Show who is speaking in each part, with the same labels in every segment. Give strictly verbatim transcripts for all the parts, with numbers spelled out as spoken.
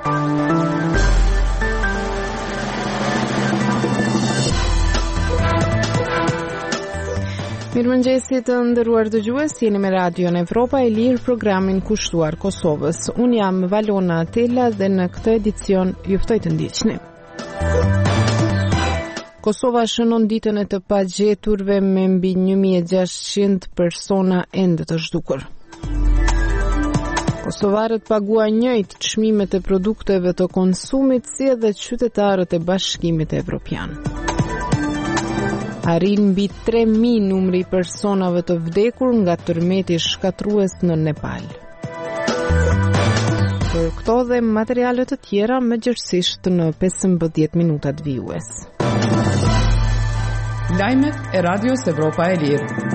Speaker 1: Mirëmëngjesi të nderuar dëgjues, jeni me Radion Evropa e Lirë, programin kushtuar Kosovës. Unë jam Valona Atela dhe në këtë edicion ju ftoj të ndiqni. Kosova shënon ditën e të pagjeturve me mbi një mijë e gjashtëqind persona ende të zhdukur. Kosovarët paguajnë njëjtë çmimet e produkteve të konsumit si edhe qytetarët e Bashkimit Evropian. Arrin mbi tre mijë numri i personave të vdekur nga tërmeti shkatrues në Nepal. Për këto dhe materiale të tjera mëngjesisht në pesëmbëdhjetë minutat vijues.
Speaker 2: Lajmet e Radios Evropa e Lirë.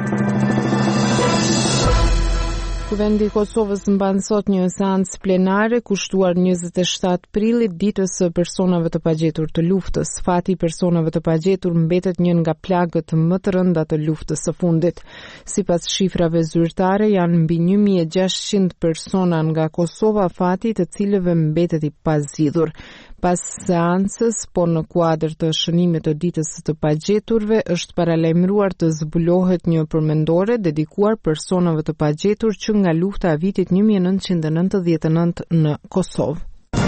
Speaker 1: Kuvendi i Kosovës mban sot një seancë plenare kushtuar njëzet e shtatë prillit, ditës së personave të pagjetur të luftës. Fati i personave të pagjetur mbetet një nga plagët më të rënda të luftës së fundit. Sipas shifrave zyrtare, janë mbi një mijë e gjashtëqind persona nga Kosova, fati të cilëve mbetet i pazgjidhur. Pas seancës, po në kuadër të shënimit të ditës të pagjeturve, është paralajmëruar të zbulohet një përmendore dedikuar personave të pagjetur që nga lufta e vitit një mijë e nëntëqind e nëntëdhjetë e nëntë në Kosovë.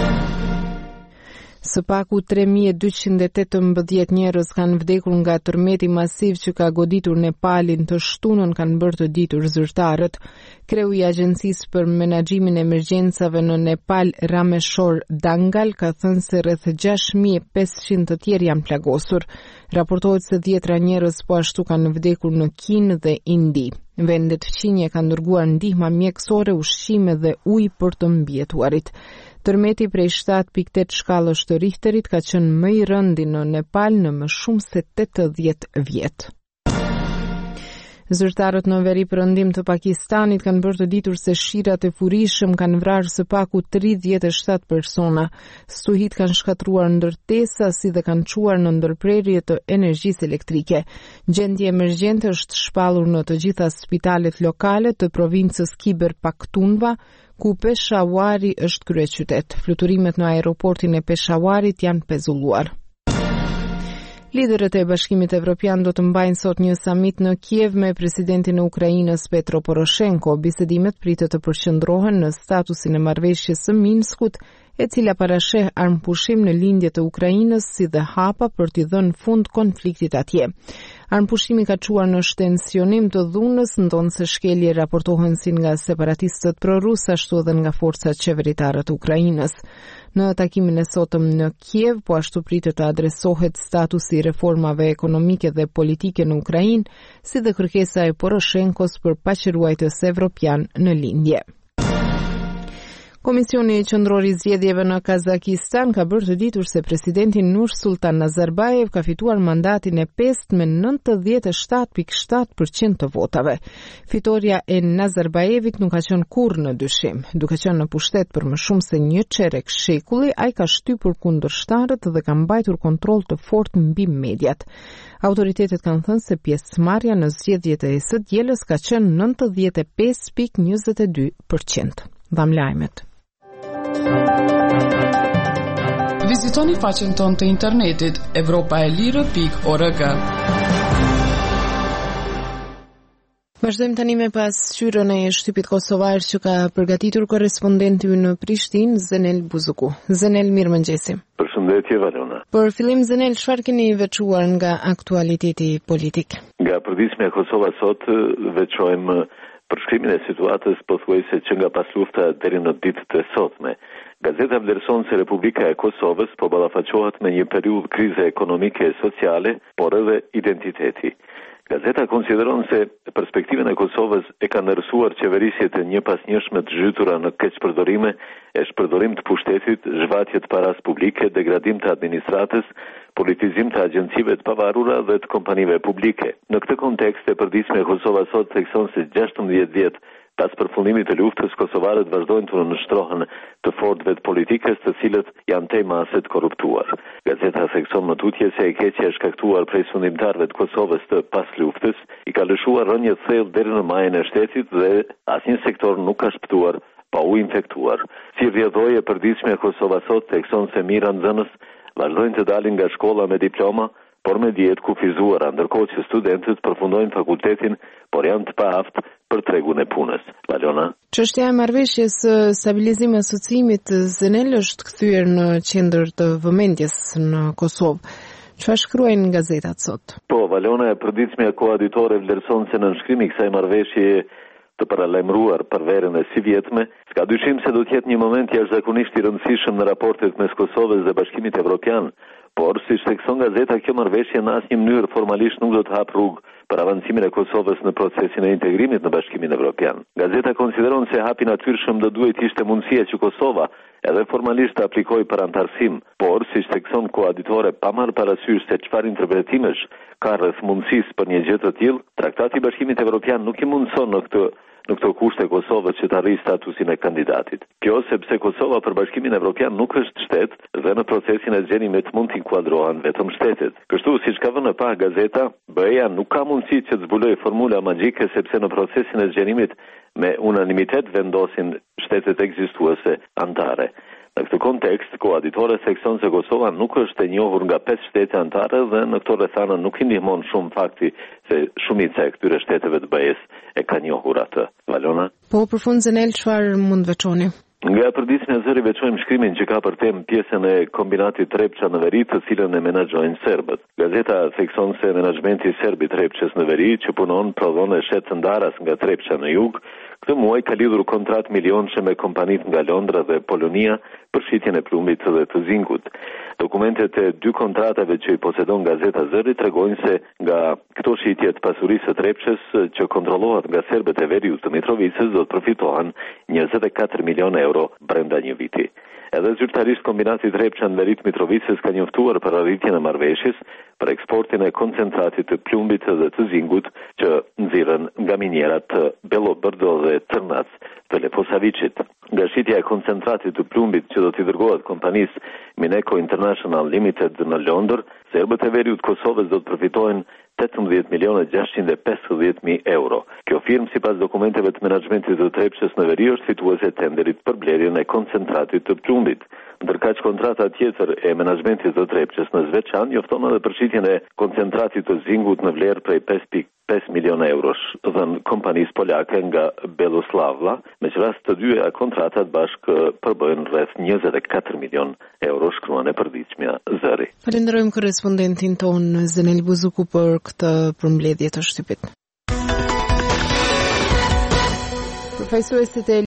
Speaker 1: Së paku tre mijë e dyqind e tetëmbëdhjetë njerëz kanë vdekur nga tërmeti masiv që ka goditur Nepalin të shtunën, kanë bërë të ditur zyrtarët. Kreu i Agjencisë për Menaxhimin e Emergjencave në Nepal, Rameshor Dangal, ka thënë se rreth gjashtë mijë e pesëqind të tjerë janë plagosur. Raportohet se dhjetra njerëz po ashtu kanë vdekur në Kinë dhe Indi. Vendet fqinje kanë dërguar ndihma mjekësore, ushqime dhe ujë për të mbijetuarit. Tërmeti prej shtatë pikë tetë shkallës të Richterit ka qenë më i rëndi në Nepal në më shumë se tetëdhjetë vjet. Zyrtarët në veri perëndim të Pakistanit kanë bërë të ditur se shirat e furishëm kanë vrarë së paku tridhjetë e shtatë persona. Stuhit kanë shkatruar ndërtesa si dhe kanë çuar në ndërprerje të energjisë elektrike. Gjendje emergjente është shpallur në të gjitha spitalet lokale të provincës Khyber Pakhtunkhwa, ku Peshawari është kryeqytet. Fluturimet në aeroportin e Peshawarit janë pezulluar. Liderët e Bashkimit Evropian do të mbajnë sot një samit në Kiev me presidentin e Ukrainës Petro Poroshenko. Bisedimet pritet të përqendrohen në statusin e marrëveshjes së Minskut, e cila parasheh armpushim në lindje të Ukrainës si dhe hapa për t'i dhënë fund konfliktit atje. Armpushimi ka çuar në shtensionim të dhunës, ndonse shkelje raportohen si nga separatistët prorus, ashtu edhe nga forcat qeveritare të Ukrainës. Në takimin e sotëm në Kiev, po ashtu pritet të adresohet statusi i reformave ekonomike dhe politike në Ukrainë, si dhe kërkesa e Poroshenkos për paqëruajtës evropian në lindje. Komisioni Qendror i Zgjedhjeve në Kazakistan ka bërë të ditur se presidenti Nursultan Nazarbayev ka fituar mandatin e pestë me nëntëdhjetë e shtatë pikë shtatë përqind të votave. Fitoria e Nazarbayevit nuk ka qenë kurrë në dyshim. Duke qenë në pushtet për më shumë se një çerek shekulli, ai ka shtypur kundërshtarët dhe ka mbajtur kontroll të fortë mbi mediat. Autoritetet kanë thënë se pjesëmarrja në zgjedhjet e së dielës ka qenë nëntëdhjetë e pesë pikë njëzet e dy përqind. Dham lajmet.
Speaker 2: Vizitoni faqen tonë të internetit evropa e lirë pikë org.
Speaker 1: Vazhdojmë tani me pasqyrën e shtypit kosovar që ka përgatitur korrespondenti ynë në Prishtinë, Zenel Buzuku. Zenel, mirëmëngjesi.
Speaker 3: Përshëndetje, Valona.
Speaker 1: Për fillim, Zenel, çfarë keni veçuar nga aktualiteti politik?
Speaker 3: Nga përditshmja e Kosovës sot veçojmë përshkrimin e situatës pothuajse që nga pas lufta deri në ditët e sotme. Gazeta vlerëson se Republika e Kosovës po ballafaqohet me një periudhë krize ekonomike e sociale, por edhe identiteti. Gazeta konsideron se perspektiven e Kosovës e ka ndërsuar qeverisjet e një pas njëshme të zhytura në keqpërdorime, e shpërdorim të pushtetit, zhvatje të paras publike, degradim të administratës, politizim të agjencive të pavarura dhe të kompanive publike. Në këtë kontekst e përditshme e Kosova sot thekson se gjashtëmbëdhjetë vjet pas përfundimit të luftës, kosovarët vazhdojnë të nënshtrohen të fortëve të politikës, të cilët janë te mase të korruptuar. Gazeta thekson më tutje se e keqja e shkaktuar prej sundimtarëve të Kosovës të pas luftës i ka lëshuar rënje të thellë deri në majën e shtetit dhe asnjë sektor nuk ka shpëtuar pa u infektuar. Si vjedhoi e përditshme e Kosova sot thekson se mijëra nxënës vazhdojnë të dalin nga shkolla me diploma, por me dietë kufizuara, ndërkohë që studentët përfundojnë fakultetin, por janë të paaftë për tregun e punës. Valona.
Speaker 1: Çështja e marrëveshjes së stabilizimit të asociimit Zenel është kthyer në qendër të vëmendjes në Kosovë. Çfarë shkruajnë gazetat sot?
Speaker 3: Po, Valona e përditshme e koaditore vlerëson se nënshkrimi i kësaj marrëveshje të paralajmëruar për verën e si vjetme, s'ka dyshim se do të jetë një moment jashtëzakonisht i rëndësishëm në raportet mes Kosovës dhe Bashkimit Evropian, por si thekson gazeta, kjo marrëveshje në asnjë mënyrë formalisht nuk do të hap rrugë për avancimin e Kosovës në procesin e integrimit në Bashkimin Evropian. Gazeta konsideron se hapi natyrshëm do duhet ishte mundësia që Kosova edhe formalisht të aplikojë për antarësim, por si thekson koaditore pa marrë parasysh se çfarë interpretimesh ka rreth mundësisë për një gjë të tillë, Traktati i Bashkimit Evropian nuk i mundson në këtë në këto kushte Kosovës që të arrijë statusin e kandidatit. Kjo sepse Kosova për Bashkimin Evropian nuk është shtet dhe në procesin e zgjenimit mund të inkuadrohen vetëm shtetet. Kështu siç ka vënë pa gazeta, B E A nuk ka mundësi që të zbulojë formula magjike sepse në procesin e zgjenimit me unanimitet vendosin shtetet ekzistuese antare. Në këtë kontekst, koaditore thekson se Kosova nuk është e njohur nga pesë shtete antare dhe në këto rrethana nuk i ndihmon shumë fakti se shumica e këtyre shteteve të B E S e ka njohur atë. Valona?
Speaker 1: Po, për fund Zenel, çfarë mund veçoni?
Speaker 3: Nga përditshmja e zëri veçojmë shkrimin që ka për temë pjesën e kombinatit Trepça në veri, të cilën e menaxhojnë serbët. Gazeta thekson se menaxhmenti i serbit Trepçës në veri, që punon prodhon e shet të ndaras nga Trepça në jug, këtë muaj ka lidhur kontrat milionëshe me kompanit nga Londra dhe Polonia për shitjen e plumbit dhe të zinkut. Dokumentet e dy kontratave që i posedon gazeta Zëri tregojnë se nga këto shitje të pasurisë së Trepçës që kontrollohet nga serbët e veriut të Mitrovicës do të përfitohen njëzet e katër milion euro brenda një viti. Edhe zyrtarisht kombinati Trepça në veri të Mitrovicës ka njoftuar për arritjen e marrëveshjes për eksportin e koncentratit të plumbit dhe të zingut që nxirren nga minierat të Belobrdo dhe Trnac të Leposavicit. Nga shitja e koncentratit të plumbit që do t'i dërgohet kompanisë Mineco International Limited në Londër, serbët e veriut Kosovës do të përfitojnë tetëmbëdhjetë milionë gjashtëqind e pesëdhjetë mijë euro. Kjo firmë, sipas dokumenteve të menaxhmentit të Trepçës në veri, është fituese e tenderit për blerjen e koncentratit të plumbit. Ndërkaq kontrata tjetër e menaxhmentit të Trepçës në Zveçan njofton edhe përshitjen e koncentratit të zingut në vlerë prej pesë pikë pesë milionë eurosh dhënë kompanisë polake nga Beloslavla, me që rast të dyja kontratat bashkë përbëjnë rreth njëzet e katër milion euro, shkruan e përditshmja Zëri.
Speaker 1: Falenderojmë korrespondentin ton Zenel Buzuku për këtë përmbledhje të shtypit. Përfaqësuesit e